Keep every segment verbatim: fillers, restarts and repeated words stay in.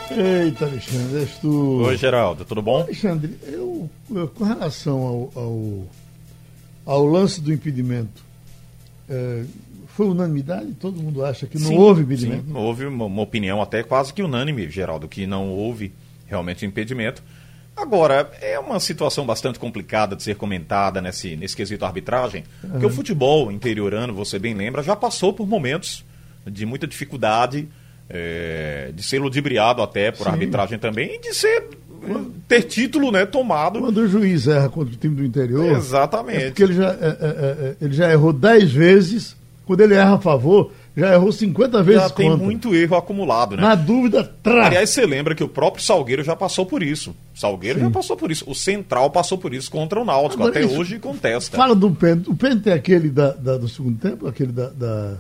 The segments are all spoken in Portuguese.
Eita, Alexandre, és tu... Oi, Geraldo, tudo bom? Alexandre, eu, eu com relação ao, ao, ao lance do impedimento, é, foi unanimidade? Todo mundo acha que não sim, houve impedimento? Sim, houve uma, uma opinião até quase que unânime, Geraldo, que não houve realmente impedimento. Agora, é uma situação bastante complicada de ser comentada nesse, nesse quesito arbitragem, uhum. porque o futebol interiorano, você bem lembra, já passou por momentos de muita dificuldade, é, de ser ludibriado até por Sim. arbitragem também, e de ser ter título, né, tomado. Quando o juiz erra contra o time do interior, exatamente. É porque ele já, é, é, é, ele já errou dez vezes, quando ele erra a favor, já errou cinquenta vezes já contra. Já tem muito erro acumulado, né? Na dúvida, traz. Aliás, você lembra que o próprio Salgueiro já passou por isso. O Salgueiro Sim. já passou por isso. O Central passou por isso contra o Náutico. Agora, até hoje contesta. Fala do pênalti. O pênalti é aquele da, da, do segundo tempo? Aquele da... da...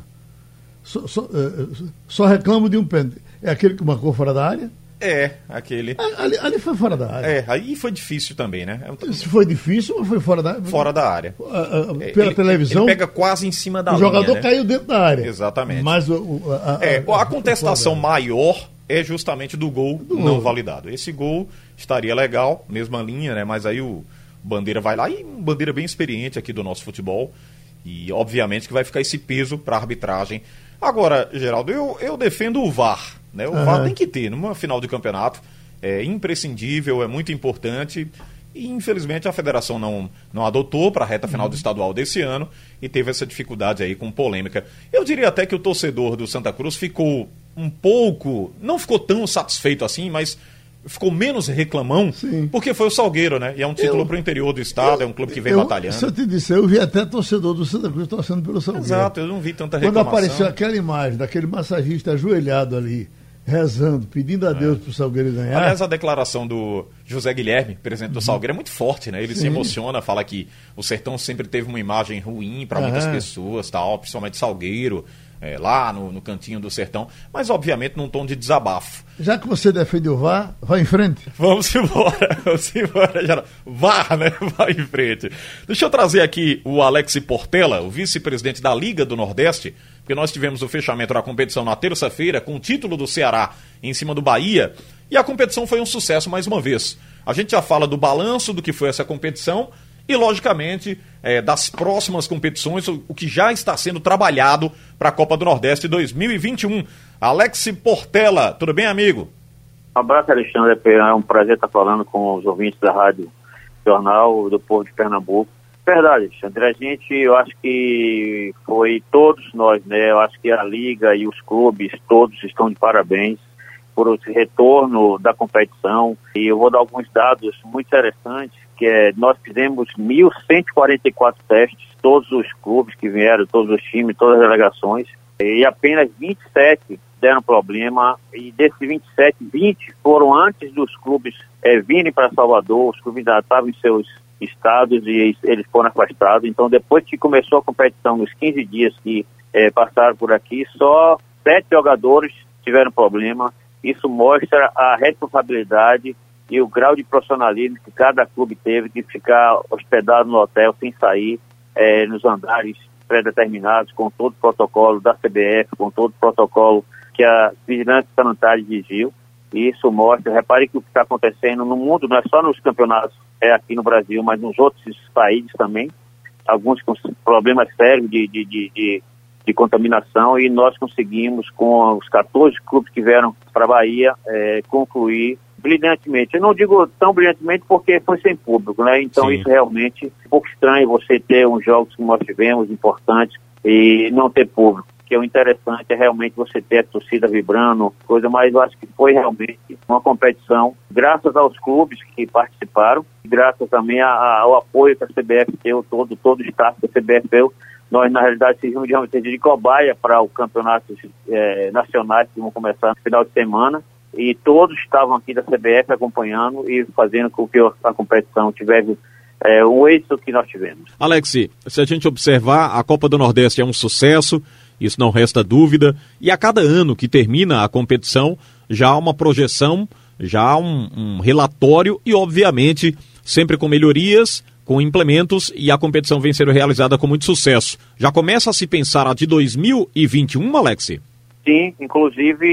Só, só, uh, só reclamo de um pênalti. É aquele que marcou fora da área? É, aquele. Ali, ali foi fora da área. É, aí foi difícil também, né? Isso foi difícil ou foi fora da área? Fora da área. Uh, uh, pela ele, televisão. Ele pega quase em cima da o linha. O jogador né? caiu dentro da área. Exatamente. Mas o, o, a, é, a, a contestação a maior é justamente do gol do não gol. validado. Esse gol estaria legal, mesma linha, né? Mas aí o Bandeira vai lá, e um Bandeira bem experiente aqui do nosso futebol. E obviamente que vai ficar esse peso para a arbitragem. Agora, Geraldo, eu, eu defendo o V A R. Né? O uhum. V A R tem que ter numa final de campeonato. É imprescindível, é muito importante. E infelizmente a federação não, não adotou para a reta final do estadual desse ano e teve essa dificuldade aí com polêmica. Eu diria até que o torcedor do Santa Cruz ficou um pouco, não ficou tão satisfeito assim, mas ficou menos reclamão, Sim. porque foi o Salgueiro, né? E é um título para o interior do estado, eu, é um clube que vem eu, batalhando. Se eu te disser, eu vi até torcedor do Santa Cruz torcendo pelo Salgueiro. Exato, eu não vi tanta reclamação. Quando apareceu aquela imagem daquele massagista ajoelhado ali, rezando, pedindo a Deus é. para o Salgueiro ganhar. Aliás, a declaração do José Guilherme, presidente do Salgueiro, é muito forte, né? Ele Sim. se emociona, fala que o Sertão sempre teve uma imagem ruim para muitas pessoas, tal, principalmente Salgueiro, é, lá no, no cantinho do Sertão, mas obviamente num tom de desabafo. Já que você defende o V A R, vai em frente. Vamos embora, vamos embora, já. V A R, né? Vai em frente. Deixa eu trazer aqui o Alex Portela, o vice-presidente da Liga do Nordeste, porque nós tivemos o fechamento da competição na terça-feira com o título do Ceará em cima do Bahia, e a competição foi um sucesso mais uma vez. A gente já fala do balanço do que foi essa competição e, logicamente, é, das próximas competições, o, o que já está sendo trabalhado para a Copa do Nordeste dois mil e vinte e um. Alex Portela, tudo bem, amigo? Um abraço, Alexandre. É um prazer estar falando com os ouvintes da Rádio Jornal do Povo de Pernambuco. Verdade, Alexandre. A gente, eu acho que foi todos nós, né? Eu acho que a Liga e os clubes, todos estão de parabéns por esse retorno da competição. E eu vou dar alguns dados muito interessantes, que é, nós fizemos mil cento e quarenta e quatro testes, todos os clubes que vieram, todos os times, todas as delegações, e apenas vinte e sete deram problema, e desses vinte e sete, vinte foram antes dos clubes é, virem para Salvador, os clubes ainda estavam em seus estados e eles foram afastados. Então, depois que começou a competição, nos quinze dias que é, passaram por aqui, só sete jogadores tiveram problema. Isso mostra a responsabilidade e o grau de profissionalismo que cada clube teve de ficar hospedado no hotel sem sair, é, nos andares pré-determinados, com todo o protocolo da C B F, com todo o protocolo que a Vigilância Sanitária exigiu. E isso mostra, repare que o que está acontecendo no mundo, não é só nos campeonatos é, aqui no Brasil, mas nos outros países também, alguns com problemas sérios de, de, de, de, de contaminação, e nós conseguimos, com os quatorze clubes que vieram para a Bahia, é, concluir brilhantemente. Eu não digo tão brilhantemente porque foi sem público, né? Então Sim. isso realmente é um pouco estranho, você ter uns jogos que nós tivemos importantes e não ter público. Que o interessante é realmente você ter a torcida vibrando, coisa, mas eu acho que foi realmente uma competição, graças aos clubes que participaram, graças também a, a, ao apoio que a C B F deu, todo, todo o staff da C B F deu. Nós, na realidade, servimos de, de cobaia para o campeonato é, nacionais que vão começar no final de semana, e todos estavam aqui da C B F acompanhando e fazendo com que a competição tivesse é, o êxito que nós tivemos. Alex, se a gente observar, a Copa do Nordeste é um sucesso, isso não resta dúvida, e a cada ano que termina a competição, já há uma projeção, já há um, um relatório e, obviamente, sempre com melhorias, com implementos, e a competição vem sendo realizada com muito sucesso. Já começa a se pensar a de dois mil e vinte e um, Alex? Sim, inclusive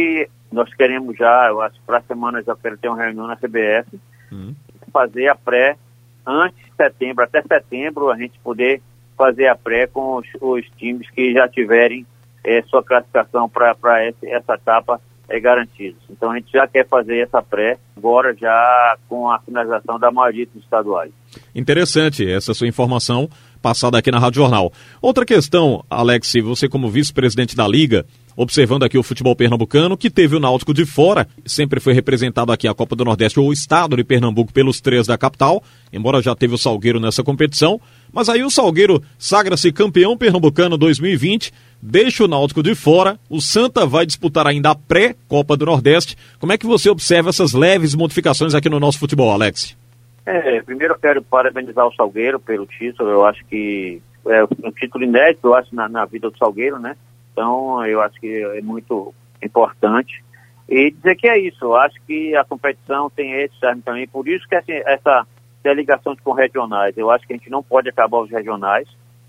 nós queremos já, eu acho que para a semana já quero ter uma reunião na C B F, uhum. fazer a pré antes de setembro, até setembro, a gente poder fazer a pré com os, os times que já tiverem é, sua classificação para essa etapa é, garantida. Então a gente já quer fazer essa pré, agora já com a finalização da maioria dos estaduais. Interessante essa sua informação passada aqui na Rádio Jornal. Outra questão, Alex, você como vice-presidente da Liga, observando aqui o futebol pernambucano, que teve o Náutico de fora, sempre foi representado aqui a Copa do Nordeste ou o estado de Pernambuco pelos três da capital, embora já teve o Salgueiro nessa competição, mas aí o Salgueiro sagra-se campeão pernambucano dois mil e vinte, deixa o Náutico de fora, o Santa vai disputar ainda a pré-Copa do Nordeste. Como é que você observa essas leves modificações aqui no nosso futebol, Alex? É, primeiro eu quero parabenizar o Salgueiro pelo título, eu acho que é um título inédito, eu acho, na, na vida do Salgueiro, né? Então, eu acho que é muito importante. E dizer que é isso, eu acho que a competição tem esse charme também, por isso que essa, essa ligação com regionais, eu acho que a gente não pode acabar os regionais,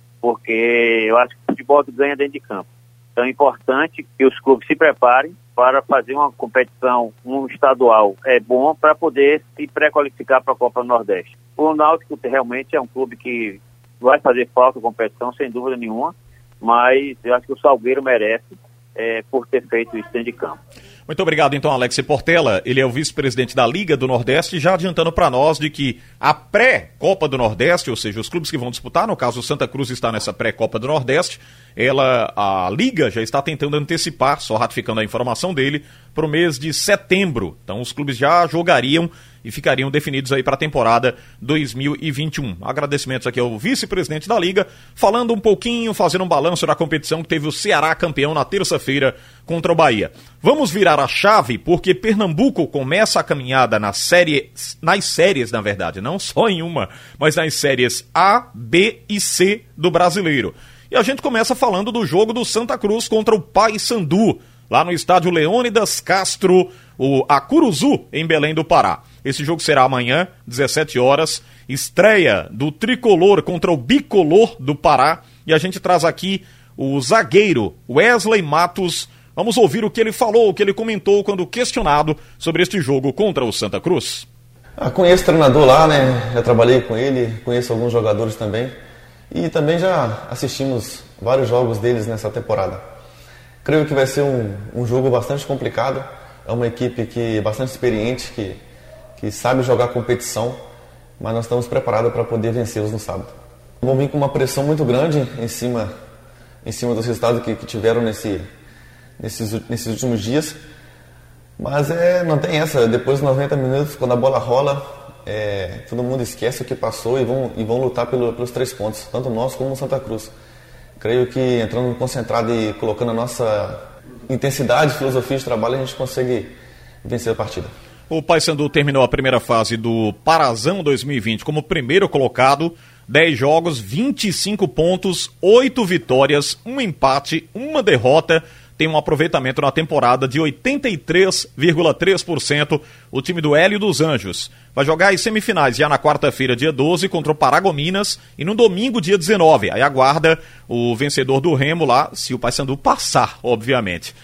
porque eu acho que o futebol ganha dentro de campo. Então é importante que os clubes se preparem para fazer uma competição, um estadual é bom para poder se pré-qualificar para a Copa do Nordeste. O Náutico realmente é um clube que vai fazer falta a competição, sem dúvida nenhuma, mas eu acho que o Salgueiro merece é, por ter feito isso dentro de campo. Muito obrigado, então, Alex Portela. Ele é o vice-presidente da Liga do Nordeste, já adiantando para nós de que a pré-Copa do Nordeste, ou seja, os clubes que vão disputar, no caso o Santa Cruz está nessa pré-Copa do Nordeste, ela, a Liga já está tentando antecipar, só ratificando a informação dele, para o mês de setembro. Então os clubes já jogariam e ficariam definidos aí para a temporada dois mil e vinte e um. Agradecimentos aqui ao vice-presidente da Liga, falando um pouquinho, fazendo um balanço da competição que teve o Ceará campeão na terça-feira contra o Bahia. Vamos virar a chave, porque Pernambuco começa a caminhada na série, nas séries, na verdade, não só em uma, mas nas séries A, B e C do Brasileiro. E a gente começa falando do jogo do Santa Cruz contra o Paysandu, lá no estádio Leônidas Castro, o Acuruzu, em Belém do Pará. Esse jogo será amanhã, dezessete horas, estreia do Tricolor contra o Bicolor do Pará, e a gente traz aqui o zagueiro Wesley Matos. Vamos ouvir o que ele falou, o que ele comentou quando questionado sobre este jogo contra o Santa Cruz. Ah, conheço o treinador lá, né? Já trabalhei com ele, conheço alguns jogadores também, e também já assistimos vários jogos deles nessa temporada. Creio que vai ser um, um jogo bastante complicado. É uma equipe que bastante experiente, que, que sabe jogar competição, mas nós estamos preparados para poder vencê-los no sábado. Vão vir com uma pressão muito grande em cima, em cima dos resultados que, que tiveram nesse, nesses, nesses últimos dias, mas é, não tem essa. Depois dos noventa minutos, quando a bola rola, é, todo mundo esquece o que passou e vão, e vão lutar pelo, pelos três pontos, tanto nós como o Santa Cruz. Creio que entrando concentrado e colocando a nossa intensidade, filosofia de trabalho, a gente consegue vencer a partida. O Paysandu terminou a primeira fase do Parazão dois mil e vinte como primeiro colocado, dez jogos, vinte e cinco pontos, oito vitórias, um empate, uma derrota, tem um aproveitamento na temporada de oitenta e três vírgula três por cento. O time do Hélio dos Anjos vai jogar as semifinais já na quarta-feira, dia doze, contra o Paragominas, e no domingo, dia dezenove. Aí aguarda o vencedor do Remo lá, se o Paysandu passar, obviamente.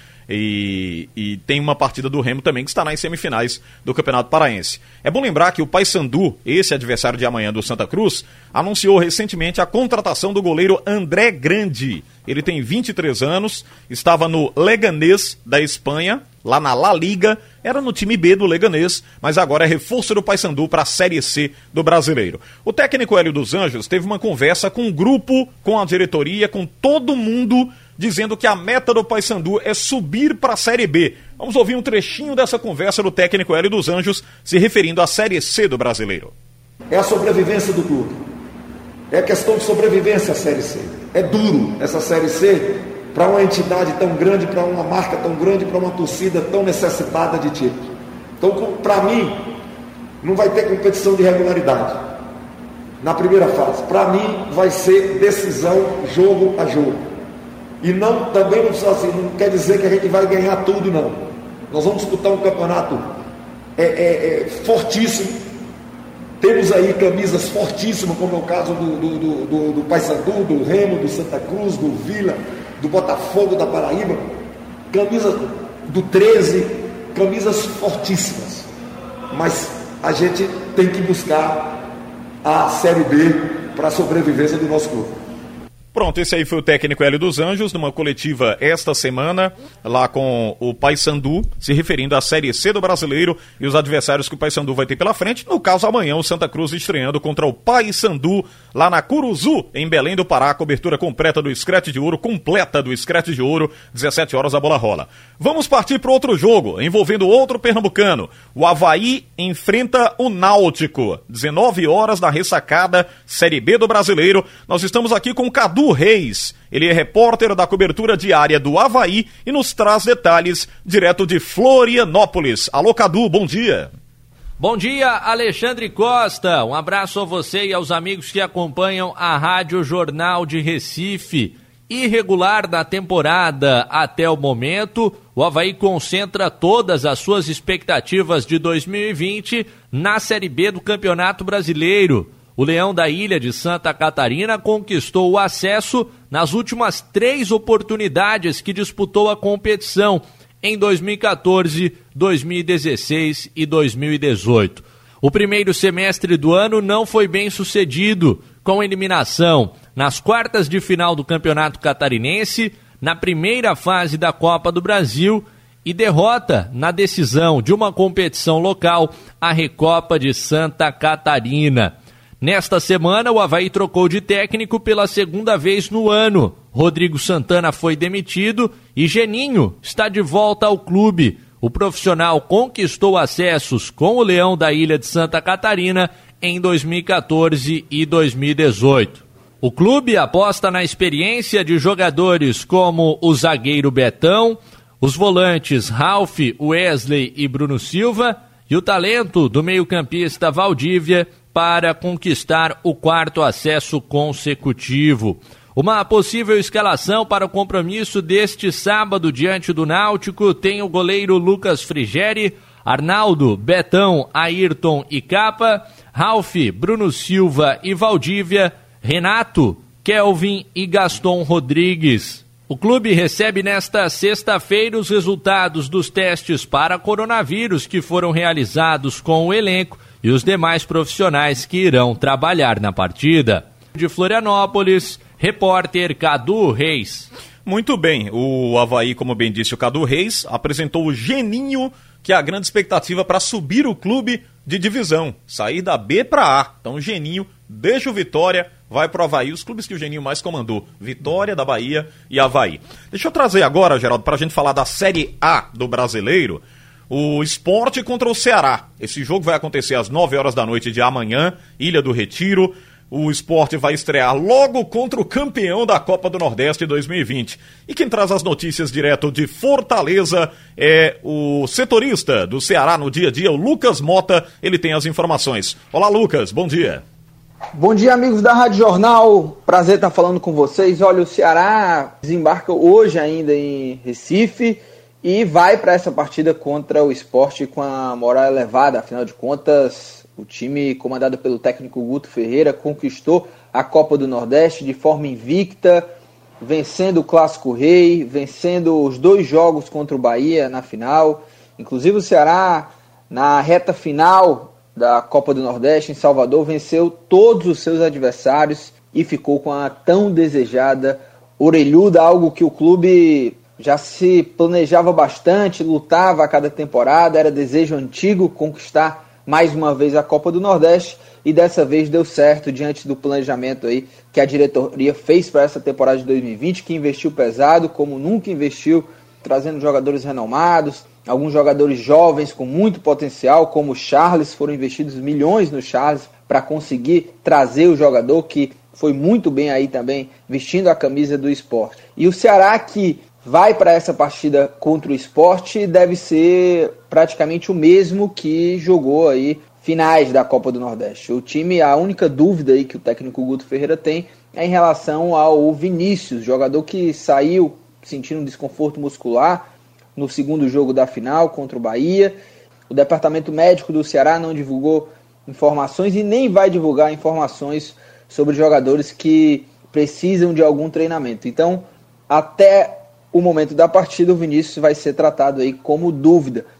E, e tem uma partida do Remo também que está nas semifinais do Campeonato Paraense. É bom lembrar que o Paysandu, esse adversário de amanhã do Santa Cruz, anunciou recentemente a contratação do goleiro André Grande. Ele tem vinte e três anos, estava no Leganés da Espanha, lá na La Liga, era no time B do Leganés, mas agora é reforço do Paysandu para a Série C do Brasileiro. O técnico Hélio dos Anjos teve uma conversa com o grupo, com a diretoria, com todo mundo, dizendo que a meta do Paysandu é subir para a Série B. Vamos ouvir um trechinho dessa conversa do técnico Hélio dos Anjos, se referindo à Série C do Brasileiro. É a sobrevivência do clube. É questão de sobrevivência a Série C. É duro essa Série C para uma entidade tão grande, para uma marca tão grande, para uma torcida tão necessitada de título. Então, para mim, não vai ter competição de regularidade na primeira fase. Para mim, vai ser decisão jogo a jogo. E não, também não, assim, não quer dizer que a gente vai ganhar tudo, não. Nós vamos disputar um campeonato é, é, é, fortíssimo. Temos aí camisas fortíssimas, como é o caso do, do, do, do, do Paysandu, do Remo, do Santa Cruz, do Vila, do Botafogo da Paraíba. Camisa do treze, camisas fortíssimas, mas a gente tem que buscar a Série B para a sobrevivência do nosso clube. Pronto, esse aí foi o técnico Hélio dos Anjos, numa coletiva esta semana, lá com o Paysandu, se referindo à Série C do Brasileiro e os adversários que o Paysandu vai ter pela frente. No caso, amanhã, o Santa Cruz estreando contra o Paysandu, lá na Curuzu, em Belém do Pará. Cobertura completa do Scratch de Ouro, completa do Scratch de Ouro, dezessete horas a bola rola. Vamos partir para outro jogo, envolvendo outro pernambucano. O Avaí enfrenta o Náutico, dezenove horas na ressacada Série B do Brasileiro. Nós estamos aqui com o Cadu Reis, ele é repórter da cobertura diária do Avaí e nos traz detalhes direto de Florianópolis. Alô, Cadu, bom dia. Bom dia, Alexandre Costa, um abraço a você e aos amigos que acompanham a Rádio Jornal de Recife. Irregular da temporada até o momento, o Avaí concentra todas as suas expectativas de dois mil e vinte na Série B do Campeonato Brasileiro. O Leão da Ilha de Santa Catarina conquistou o acesso nas últimas três oportunidades que disputou a competição em dois mil e quatorze, dois mil e dezesseis e dois mil e dezoito. O primeiro semestre do ano não foi bem sucedido, com eliminação nas quartas de final do Campeonato Catarinense, na primeira fase da Copa do Brasil e derrota na decisão de uma competição local, a Recopa de Santa Catarina. Nesta semana, o Avaí trocou de técnico pela segunda vez no ano. Rodrigo Santana foi demitido e Geninho está de volta ao clube. O profissional conquistou acessos com o Leão da Ilha de Santa Catarina em dois mil e quatorze e dois mil e dezoito. O clube aposta na experiência de jogadores como o zagueiro Betão, os volantes Ralf, Wesley e Bruno Silva e o talento do meio-campista Valdívia para conquistar o quarto acesso consecutivo. Uma possível escalação para o compromisso deste sábado diante do Náutico tem o goleiro Lucas Frigeri, Arnaldo, Betão, Ayrton e Capa, Ralf, Bruno Silva e Valdívia, Renato, Kelvin e Gaston Rodrigues. O clube recebe nesta sexta-feira os resultados dos testes para coronavírus que foram realizados com o elenco e os demais profissionais que irão trabalhar na partida. De Florianópolis, repórter Cadu Reis. Muito bem, o Avaí, como bem disse o Cadu Reis, apresentou o Geninho, que é a grande expectativa para subir o clube de divisão, sair da B para A. Então o Geninho deixa o Vitória, vai para o Avaí, os clubes que o Geninho mais comandou, Vitória da Bahia e Avaí. Deixa eu trazer agora, Geraldo, para a gente falar da Série A do Brasileiro, o Sport contra o Ceará. Esse jogo vai acontecer às nove horas da noite de amanhã, Ilha do Retiro. O Sport vai estrear logo contra o campeão da Copa do Nordeste dois mil e vinte. E quem traz as notícias direto de Fortaleza é o setorista do Ceará no dia a dia, o Lucas Mota. Ele tem as informações. Olá, Lucas, bom dia. Bom dia, amigos da Rádio Jornal. Prazer estar falando com vocês. Olha, o Ceará desembarca hoje ainda em Recife e vai para essa partida contra o Sport com a moral elevada. Afinal de contas, o time comandado pelo técnico Guto Ferreira conquistou a Copa do Nordeste de forma invicta, vencendo o Clássico Rei, vencendo os dois jogos contra o Bahia na final. Inclusive o Ceará, na reta final da Copa do Nordeste, em Salvador, venceu todos os seus adversários e ficou com a tão desejada orelhuda, algo que o clube já se planejava bastante, lutava a cada temporada, era desejo antigo conquistar mais uma vez a Copa do Nordeste, e dessa vez deu certo diante do planejamento aí que a diretoria fez para essa temporada de dois mil e vinte, que investiu pesado, como nunca investiu, trazendo jogadores renomados, alguns jogadores jovens com muito potencial, como o Charles, foram investidos milhões no Charles para conseguir trazer o jogador que foi muito bem aí também, vestindo a camisa do Sport. E o Ceará, que vai para essa partida contra o Sport, deve ser praticamente o mesmo que jogou aí finais da Copa do Nordeste. O time, a única dúvida aí que o técnico Guto Ferreira tem é em relação ao Vinícius, jogador que saiu sentindo um desconforto muscular no segundo jogo da final contra o Bahia. O departamento médico do Ceará não divulgou informações e nem vai divulgar informações sobre jogadores que precisam de algum treinamento. Então, até o momento da partida, o Vinícius vai ser tratado aí como dúvida.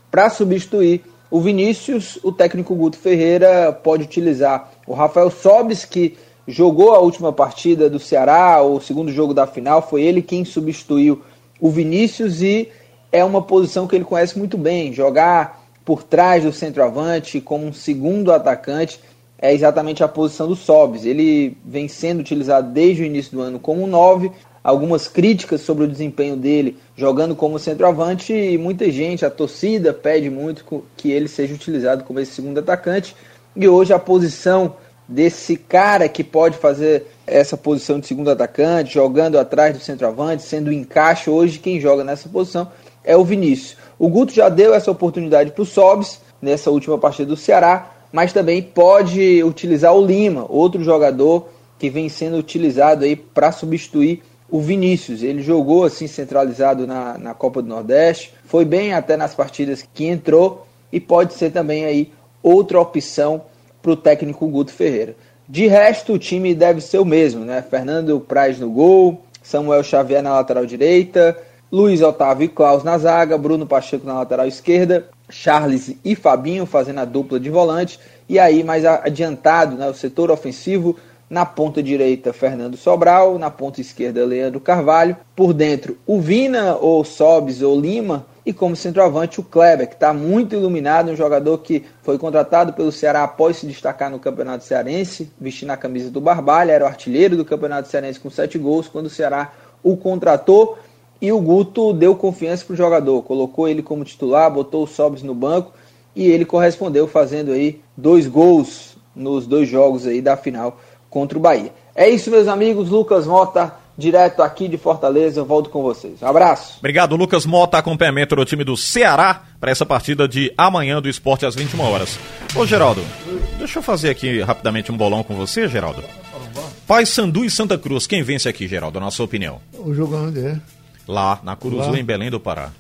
para substituir o Vinícius. O técnico Guto Ferreira pode utilizar o Rafael Sobis, que jogou a última partida do Ceará, o segundo jogo da final, foi ele quem substituiu o Vinícius, e é uma posição que ele conhece muito bem. Jogar por trás do centroavante como um segundo atacante é exatamente a posição do Sobis. Ele vem sendo utilizado desde o início do ano como um nove, algumas críticas sobre o desempenho dele jogando como centroavante, e muita gente, a torcida pede muito que ele seja utilizado como esse segundo atacante, e hoje a posição desse cara que pode fazer essa posição de segundo atacante, jogando atrás do centroavante, sendo o encaixe, hoje quem joga nessa posição é o Vinícius. O Guto já deu essa oportunidade para o Sobis nessa última partida do Ceará, mas também pode utilizar o Lima, outro jogador que vem sendo utilizado aí para substituir o Vinícius. Ele jogou assim centralizado na, na Copa do Nordeste, foi bem até nas partidas que entrou, e pode ser também aí outra opção para o técnico Guto Ferreira. De resto, o time deve ser o mesmo, né? Fernando Praz no gol, Samuel Xavier na lateral direita, Luiz Otávio e Klaus na zaga, Bruno Pacheco na lateral esquerda, Charles e Fabinho fazendo a dupla de volante, e aí mais adiantado, né, o setor ofensivo, na ponta direita Fernando Sobral, na ponta esquerda Leandro Carvalho, por dentro o Vina, ou Sobis, ou Lima, e como centroavante o Kleber, que está muito iluminado, um jogador que foi contratado pelo Ceará após se destacar no Campeonato Cearense, vestindo a camisa do Barbalha, era o artilheiro do Campeonato Cearense com sete gols, quando o Ceará o contratou, e o Guto deu confiança para o jogador, colocou ele como titular, botou o Sobis no banco, e ele correspondeu fazendo aí dois gols nos dois jogos aí da final contra o Bahia. É isso, meus amigos. Lucas Mota, direto aqui de Fortaleza, eu volto com vocês. Um abraço. Obrigado, Lucas Mota, acompanhamento do time do Ceará para essa partida de amanhã do Esporte às vinte e uma horas. Ô, Geraldo, deixa eu fazer aqui rapidamente um bolão com você, Geraldo. Paysandu e Santa Cruz, quem vence aqui, Geraldo, na sua opinião? O jogo onde é? Lá, na Curuzu, em Belém do Pará.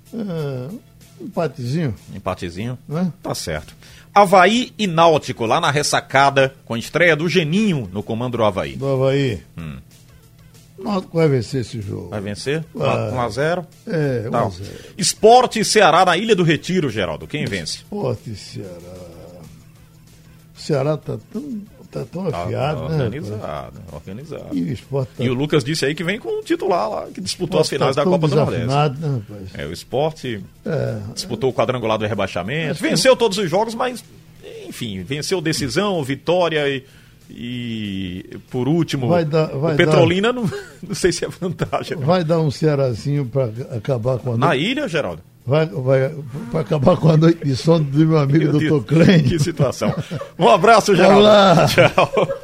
É, empatezinho. Empatezinho? Não é? Tá certo. Avaí e Náutico, lá na ressacada, com a estreia do Geninho no comando do Avaí. Do Avaí. Hum. O Náutico vai vencer esse jogo. Vai vencer? Vai. um a zero? É, tá. um a zero. Esporte e Ceará na Ilha do Retiro, Geraldo. Quem vence? Esporte e Ceará. O Ceará tá tão, tá tão Tá afiado, né? organizado, organizado. E o Esporte tá... E o Lucas disse aí que vem com um titular lá, que disputou as finais tá da Copa do Nordeste. Né, rapaz? É, o Esporte É. disputou o quadrangular do rebaixamento, Acho que- venceu todos os jogos, mas, enfim, venceu decisão, vitória e, e por último, Vai dar- vai o Petrolina, não, não sei se é vantagem. não. Vai dar um Cearazinho para acabar com a Na noite. ilha, Geraldo? Vai, vai, vai acabar com a noite de sono do meu amigo Meu doutor Deus, Clênio. que situação. Um abraço, Geraldo. Vamos lá. Tchau.